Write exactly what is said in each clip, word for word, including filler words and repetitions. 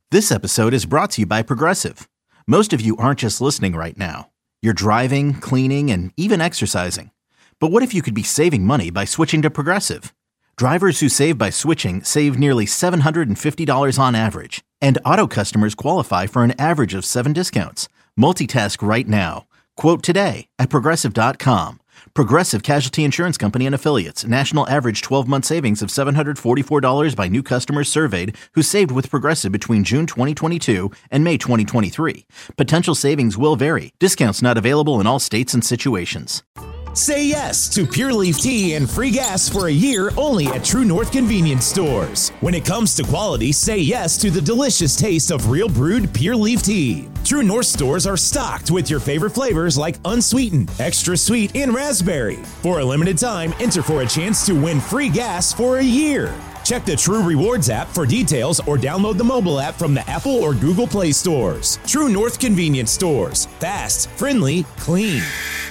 This episode is brought to you by Progressive. Most of you aren't just listening right now. You're driving, cleaning, and even exercising. But what if you could be saving money by switching to Progressive? Drivers who save by switching save nearly seven hundred fifty dollars on average. And auto customers qualify for an average of seven discounts. Multitask right now. Quote today at Progressive dot com. Progressive Casualty Insurance Company and Affiliates. National average twelve-month savings of seven hundred forty-four dollars by new customers surveyed who saved with Progressive between June twenty twenty-two and May twenty twenty-three. Potential savings will vary. Discounts not available in all states and situations. Say yes to Pure Leaf Tea and free gas for a year only at True North Convenience Stores. When it comes to quality, say yes to the delicious taste of real brewed Pure Leaf Tea. True North stores are stocked with your favorite flavors like unsweetened, extra sweet, and raspberry. For a limited time, enter for a chance to win free gas for a year. Check the True Rewards app for details or download the mobile app from the Apple or Google Play stores. True North Convenience Stores. Fast, friendly, clean.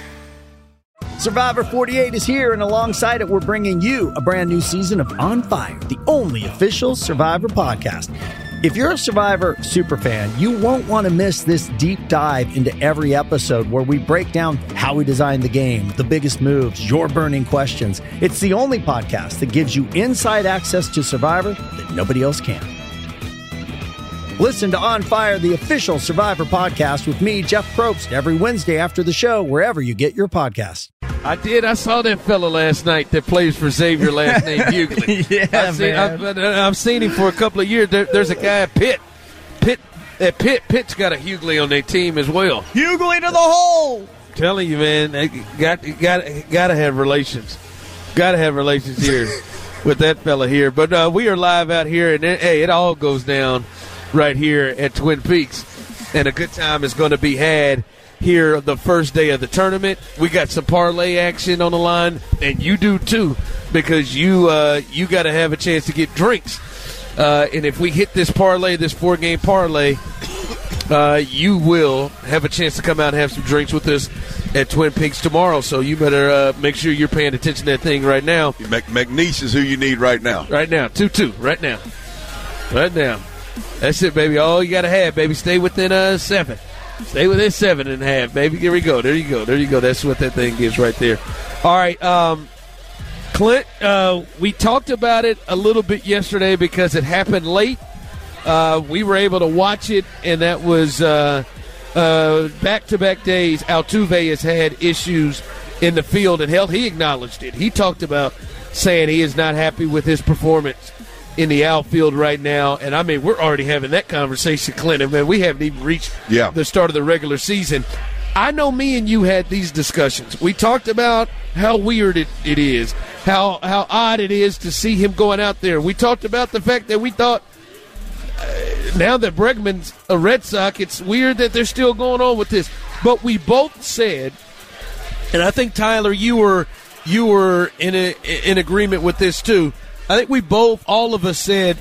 Survivor forty-eight is here, and alongside it, we're bringing you a brand new season of On Fire, the only official Survivor podcast. If you're a Survivor superfan, you won't want to miss this deep dive into every episode where we break down how we designed the game, the biggest moves, your burning questions. It's the only podcast that gives you inside access to Survivor that nobody else can. Listen to On Fire, the official Survivor podcast with me, Jeff Probst, every Wednesday after the show, wherever you get your podcasts. I did. I saw that fella last night that plays for Xavier, last name Hughley. yeah, I've seen, man. I've, I've seen him for a couple of years. There, there's a guy at Pitt. Pitt, at Pitt. Pitt's got a Hughley on their team as well. Hughley to the hole! I'm telling you, man, they got got got to have relations. Got to have relations here with that fella here. But uh, we are live out here, and it, hey, it all goes down right here at Twin Peaks, and a good time is going to be had here the first day of the tournament. We got some parlay action on the line, and you do too, because you uh, you got to have a chance to get drinks. Uh, and if we hit this parlay, this four-game parlay, uh, you will have a chance to come out and have some drinks with us at Twin Peaks tomorrow. So you better uh, make sure you're paying attention to that thing right now. McNeese is who you need right now. Right now, two two, right now. Right now. That's it, baby. All you got to have, baby. Stay within uh, seven. Stay within seven and a half, baby. Here we go. There you go. There you go. That's what that thing gives right there. All right, um, Clint, uh, we talked about it a little bit yesterday because it happened late. Uh, we were able to watch it, and that was uh, uh, back-to-back days. Altuve has had issues in the field, and hell, he acknowledged it. He talked about saying he is not happy with his performance in the outfield right now. And, I mean, we're already having that conversation, Clinton. Man, we haven't even reached yeah. the start of the regular season. I know me and you had these discussions. We talked about how weird it, it is, how how odd it is to see him going out there. We talked about the fact that we thought uh, now that Bregman's a Red Sox, it's weird that they're still going on with this. But we both said, and I think, Tyler, you were you were in a, in agreement with this too, I think we both, all of us said,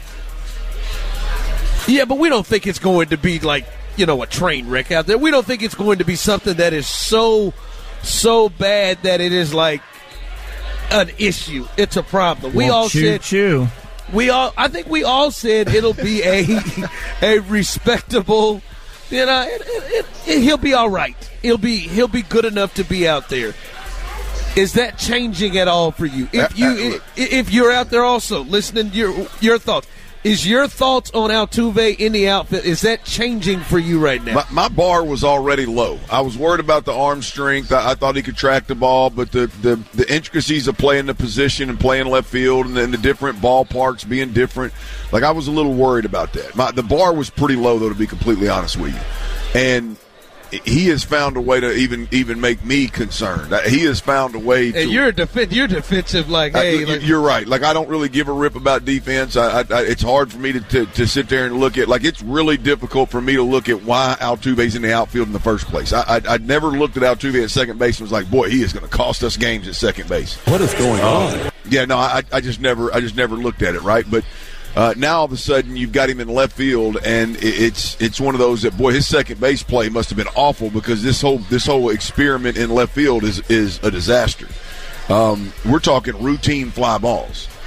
yeah, but we don't think it's going to be like, you know, a train wreck out there. We don't think it's going to be something that is so, so bad that it is like an issue. It's a problem. We well, all choo, said, choo. we all, I think we all said it'll be a, a respectable, you know, it, it, it, he'll be all right. He'll be, he'll be good enough to be out there. Is that changing at all for you? If you if you're out there also listening to your your thoughts, is your thoughts on Altuve in the outfit, is that changing for you right now? My, my bar was already low. I was worried about the arm strength. I, I thought he could track the ball, but the, the, the intricacies of playing the position and playing left field and then the different ballparks being different, like I was a little worried about that. My, the bar was pretty low, though, to be completely honest with you. And he has found a way to even even make me concerned. He has found a way to. And you're def- you're defensive, like, hey. I, like, you're right. Like, I don't really give a rip about defense. I, I, it's hard for me to, to, to sit there and look at, like, it's really difficult for me to look at why Altuve's in the outfield in the first place. I I, I never looked at Altuve at second base and was like, boy, he is going to cost us games at second base. What is going on? Yeah, no, I, I just never I just never looked at it, right? But Uh, now all of a sudden you've got him in left field, and it's it's one of those that, boy, his second base play must have been awful because this whole this whole experiment in left field is is a disaster. Um, we're talking routine fly balls,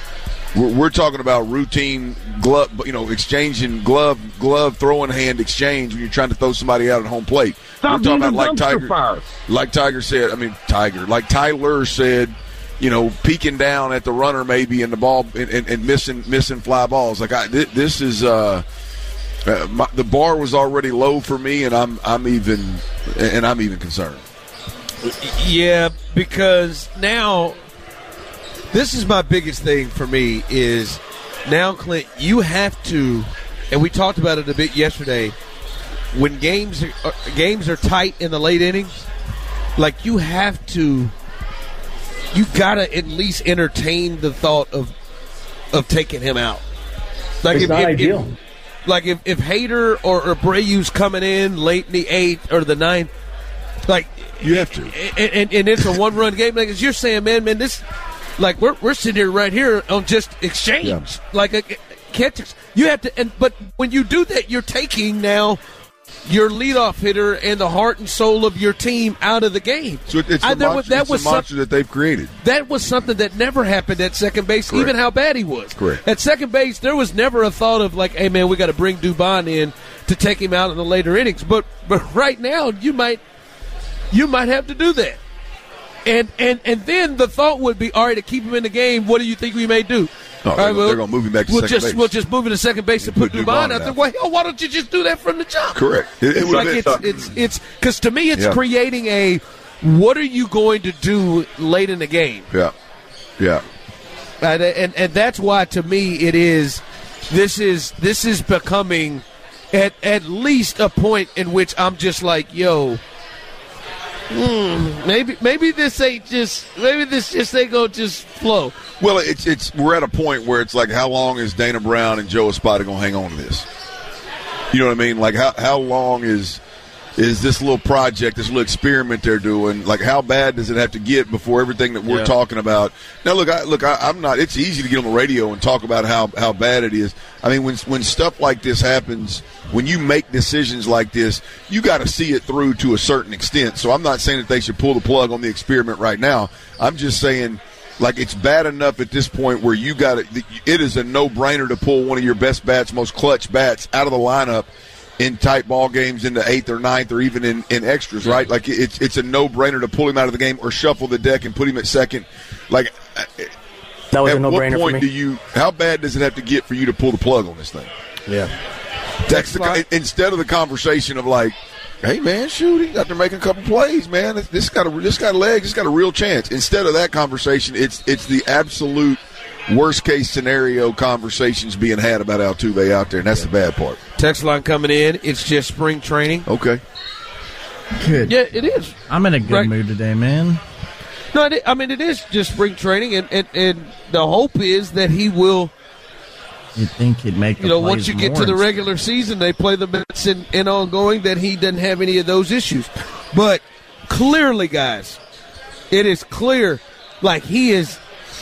We're, we're talking about routine glove, you know, exchanging glove, glove, throwing hand exchange when you're trying to throw somebody out at home plate. Stop we're talking about like Tiger, Tiger, like Tiger said. I mean, Tiger, like Tyler said. You know, peeking down at the runner maybe and the ball and, and, and missing missing fly balls. Like I, this is uh, uh my, the bar was already low for me, and I'm I'm even and I'm even concerned. Yeah, because now this is my biggest thing for me is now, Clint, you have to, and we talked about it a bit yesterday. When games are, uh, games are tight in the late innings, like you have to. You gotta at least entertain the thought of of taking him out. Like it's if, not if, ideal. If, like if if Hader or, or Abreu's coming in late in the eighth or the ninth, like you have to, and, and, and it's a one run game. Like as you're saying, man, man, this like we're we're sitting here right here on just exchange, yeah. like a catch. You have to, and but when you do that, you're taking now. Your leadoff hitter and the heart and soul of your team out of the game. So it's I, the monster, was, that it's was the monster some, that they've created. That was something that never happened at second base, Correct. even how bad he was. Correct. At second base, there was never a thought of like, hey, man, we got to bring Dubon in to take him out in the later innings. But but right now, you might you might have to do that. And and and then the thought would be, all right, to keep him in the game, what do you think we may do? Oh, all they're, right, well, they're going to move him back to we'll second just, base. We'll just move him to second base and put, put Dubon Dubon out there. out. Well, hell, why don't you just do that from the jump? Correct. It, it like it's, it's it's because to me, it's yeah. creating a what are you going to do late in the game? Yeah, yeah. And, and and that's why to me it is this is this is becoming at at least a point in which I'm just like, yo, hmm, maybe maybe this ain't just maybe this just ain't gonna just flow. Well, it's it's we're at a point where it's like, how long is Dana Brown and Joe Espada gonna hang on to this? You know what I mean? Like how how long is is this little project, this little experiment they're doing? Like how bad does it have to get before everything that we're yeah. talking about? Now, look, I, look, I, I'm not. It's easy to get on the radio and talk about how how bad it is. I mean, when when stuff like this happens, when you make decisions like this, you got to see it through to a certain extent. So I'm not saying that they should pull the plug on the experiment right now. I'm just saying, like, it's bad enough at this point where you got to. It is a no-brainer to pull one of your best bats, most clutch bats out of the lineup in tight ball games in the eighth or ninth or even in, in extras, right? Like, it's it's a no-brainer to pull him out of the game or shuffle the deck and put him at second. Like, that was at a no-brainer what point for me. do you? How bad does it have to get for you to pull the plug on this thing? Yeah. That's the, instead of the conversation of like, hey man, shoot, he got there making a couple plays, man. This, this got a this got legs, this got a real chance. Instead of that conversation, it's it's the absolute worst case scenario conversations being had about Altuve out there, and that's yeah. the bad part. Text line coming in. It's just spring training. Okay. Good. Yeah, it is. I'm in a good right. mood today, man. No, it, I mean it is just spring training, and, and, and the hope is that he will. You'd think he'd make the you know once you get to the instead. regular season, they play the Mets in, in ongoing, that he doesn't have any of those issues. But clearly, guys, it is clear, like he is.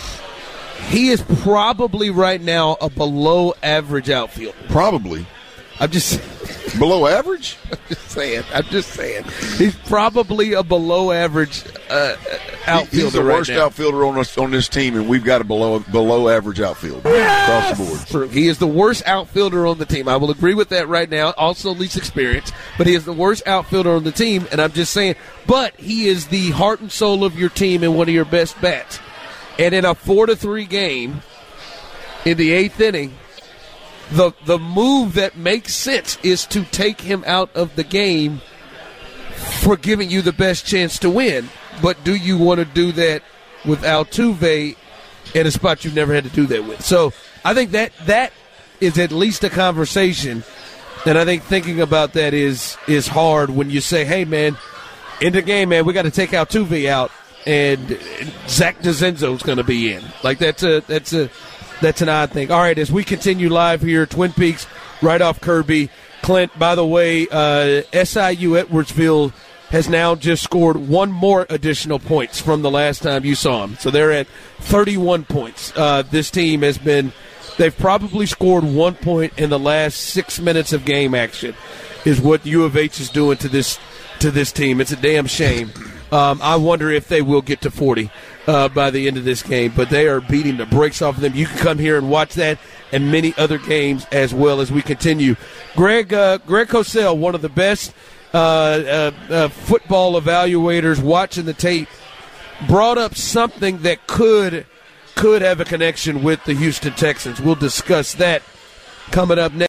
He is probably right now a below average outfielder. Probably. I'm just below average? I'm just saying. I'm just saying. He's probably a below average uh, outfielder. He's the right worst now. outfielder on this on this team, and we've got a below below average outfield across the board. True. He is the worst outfielder on the team. I will agree with that right now. Also least experience, but he is the worst outfielder on the team, and I'm just saying. But he is the heart and soul of your team and one of your best bats. And in a four to three game, in the eighth inning, the the move that makes sense is to take him out of the game for giving you the best chance to win. But do you want to do that with Altuve in a spot you've never had to do that with? So I think that that is at least a conversation, and I think thinking about that is is hard when you say, hey, man, in the game, man, we got to take Altuve out. And Zach DeZenzo's going to be in. Like that's a that's a that's an odd thing. All right, as we continue live here, Twin Peaks, right off Kirby. Clint, by the way, uh, S I U Edwardsville has now just scored one more additional points from the last time you saw them. So they're at thirty-one points. Uh, this team has been they've probably scored one point in the last six minutes of game action. Is what U of H is doing to this to this team. It's a damn shame. Um, I wonder if they will get to forty. uh, by the end of this game. But they are beating the brakes off of them. You can come here and watch that and many other games as well as we continue. Greg uh, Greg Cosell, one of the best uh, uh, uh, football evaluators watching the tape, brought up something that could could have a connection with the Houston Texans. We'll discuss that coming up next.